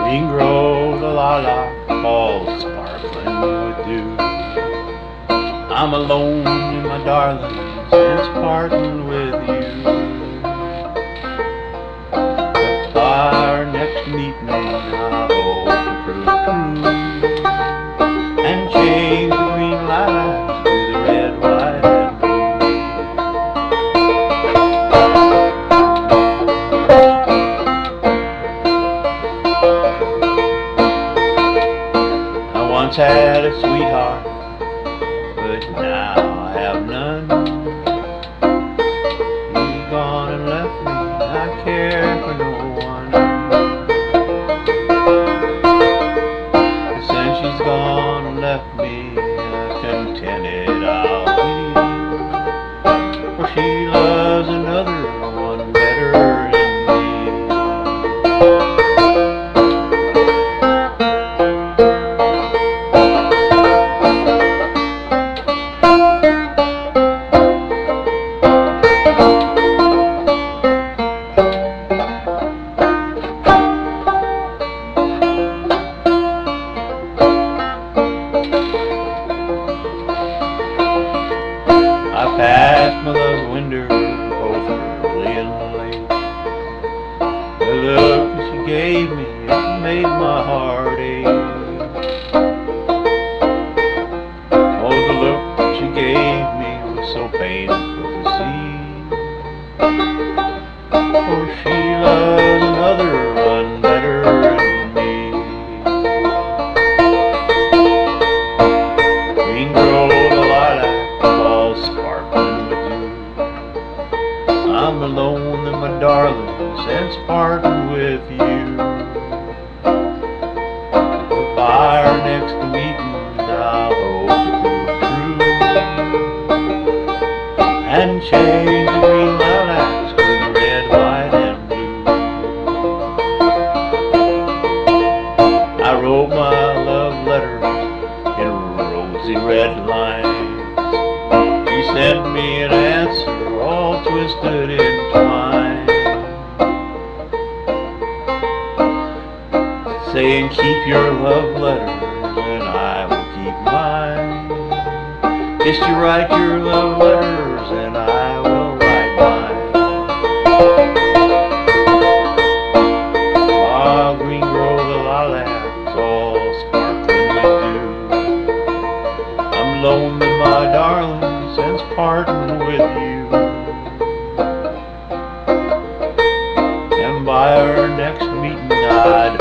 Green grow the lilac, all sparkling with dew. I'm alone, my darling, since parting with you. But by our next meeting, I hope to prove true and change the green lilacs to the red, white, and blue. I once had a sweetheart, but now I have none. She's gone and left me, I care for no one. And since she's gone and left me, contented I'll be, for she loves another one better than me. I passed my love's window both early and late. The look that she gave me, it made my heart ache. Oh, the look that she gave me was so painful to see. For she loves another one better than me. Green grow the lilac, all sparkling with dew. I'm alone, and my darling, since parting with you. But by our next meeting, I hope to prove true and change the green lilacs to the red, white, and blue. I wrote my love letters in rosy red lines. She sent me an answer all twisted in twine, saying keep your love letters and I will keep mine. Just you write your love letters and I will write mine. Ah, green grow the lilacs, all sparkling with dew. I'm lonely, my darling, since parting with you. And by our next meeting, I'd